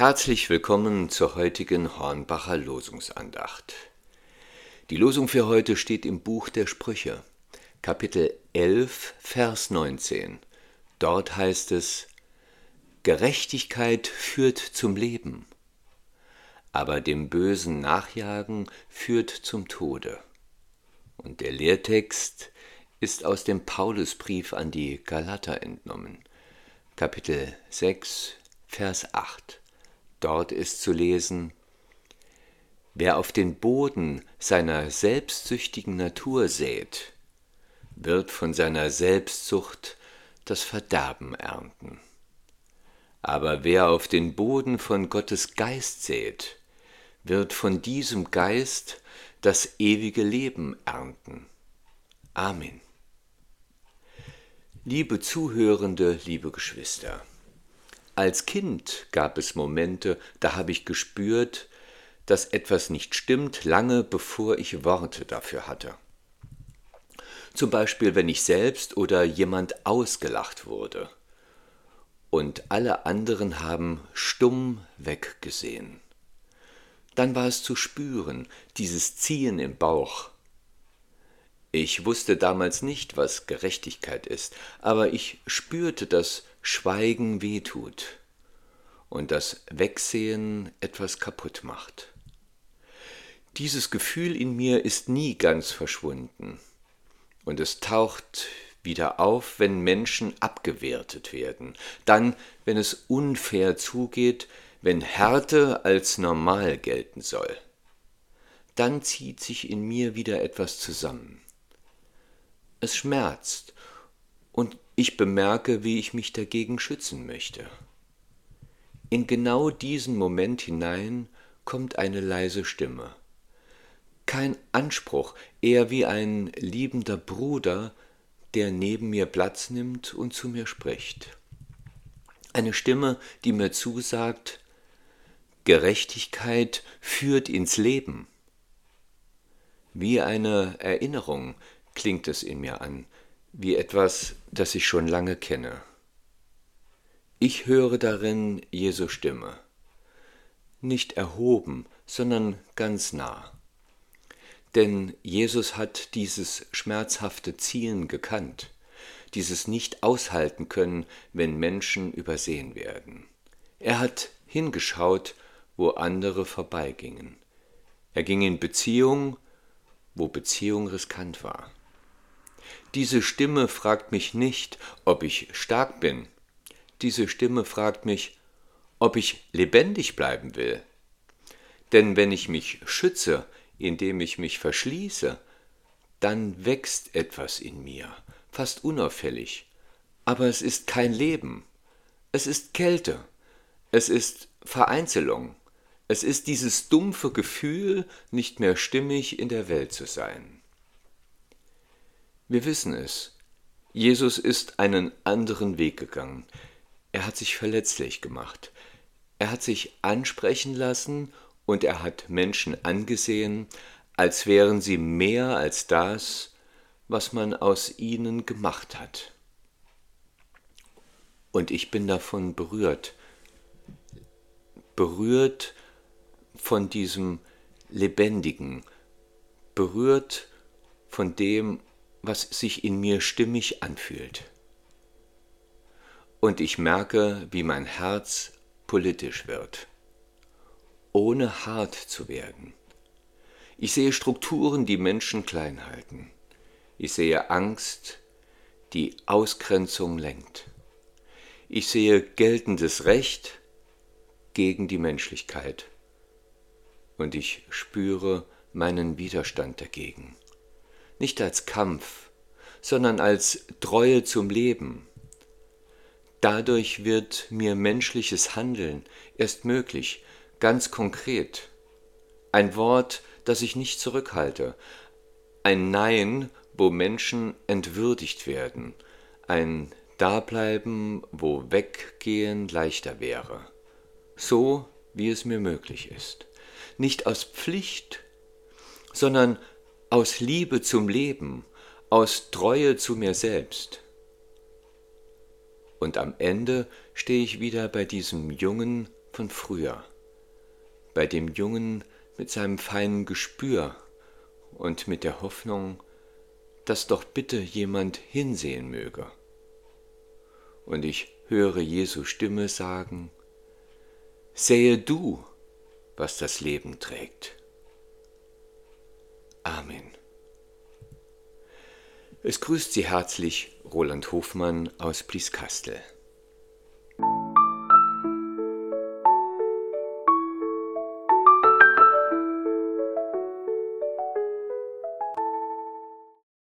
Herzlich willkommen zur heutigen Hornbacher Losungsandacht. Die Losung für heute steht im Buch der Sprüche, Kapitel 11, Vers 19. Dort heißt es: Gerechtigkeit führt zum Leben, aber dem Bösen Nachjagen führt zum Tode. Und der Lehrtext ist aus dem Paulusbrief an die Galater entnommen, Kapitel 6, Vers 8. Dort ist zu lesen: Wer auf den Boden seiner selbstsüchtigen Natur sät, wird von seiner Selbstsucht das Verderben ernten. Aber wer auf den Boden von Gottes Geist sät, wird von diesem Geist das ewige Leben ernten. Amen. Liebe Zuhörende, liebe Geschwister, als Kind gab es Momente, da habe ich gespürt, dass etwas nicht stimmt, lange bevor ich Worte dafür hatte. Zum Beispiel, wenn ich selbst oder jemand ausgelacht wurde. Und alle anderen haben stumm weggesehen. Dann war es zu spüren, dieses Ziehen im Bauch. Ich wusste damals nicht, was Gerechtigkeit ist, aber ich spürte, dass Schweigen wehtut und das Wegsehen etwas kaputt macht. Dieses Gefühl in mir ist nie ganz verschwunden und es taucht wieder auf, wenn Menschen abgewertet werden, dann, wenn es unfair zugeht, wenn Härte als normal gelten soll. Dann zieht sich in mir wieder etwas zusammen. Es schmerzt und ich bemerke, wie ich mich dagegen schützen möchte. In genau diesen Moment hinein kommt eine leise Stimme. Kein Anspruch, eher wie ein liebender Bruder, der neben mir Platz nimmt und zu mir spricht. Eine Stimme, die mir zusagt: Gerechtigkeit führt ins Leben. Wie eine Erinnerung klingt es in mir an, wie etwas, das ich schon lange kenne. Ich höre darin Jesu Stimme, nicht erhoben, sondern ganz nah. Denn Jesus hat dieses schmerzhafte Ziehen gekannt, dieses nicht aushalten können, wenn Menschen übersehen werden. Er hat hingeschaut, wo andere vorbeigingen. Er ging in Beziehung, wo Beziehung riskant war. Diese Stimme fragt mich nicht, ob ich stark bin. Diese Stimme fragt mich, ob ich lebendig bleiben will. Denn wenn ich mich schütze, indem ich mich verschließe, dann wächst etwas in mir, fast unauffällig. Aber es ist kein Leben. Es ist Kälte. Es ist Vereinzelung. Es ist dieses dumpfe Gefühl, nicht mehr stimmig in der Welt zu sein. Wir wissen es. Jesus ist einen anderen Weg gegangen. Er hat sich verletzlich gemacht. Er hat sich ansprechen lassen und er hat Menschen angesehen, als wären sie mehr als das, was man aus ihnen gemacht hat. Und ich bin davon berührt von diesem Lebendigen, berührt von dem, was sich in mir stimmig anfühlt. Und ich merke, wie mein Herz politisch wird, ohne hart zu werden. Ich sehe Strukturen, die Menschen klein halten. Ich sehe Angst, die Ausgrenzung lenkt. Ich sehe geltendes Recht gegen die Menschlichkeit. Und ich spüre meinen Widerstand dagegen. Nicht als Kampf, sondern als Treue zum Leben. Dadurch wird mir menschliches Handeln erst möglich, ganz konkret. Ein Wort, das ich nicht zurückhalte. Ein Nein, wo Menschen entwürdigt werden. Ein Dableiben, wo Weggehen leichter wäre. So, wie es mir möglich ist. Nicht aus Pflicht, sondern aus Liebe zum Leben, aus Treue zu mir selbst. Und am Ende stehe ich wieder bei diesem Jungen, von früher, bei dem Jungen mit seinem feinen Gespür und mit der Hoffnung, dass doch bitte jemand hinsehen möge. Und ich höre Jesu Stimme sagen: Sähe du, was das Leben trägt. Amen. Es grüßt Sie herzlich Roland Hofmann aus Blieskastel.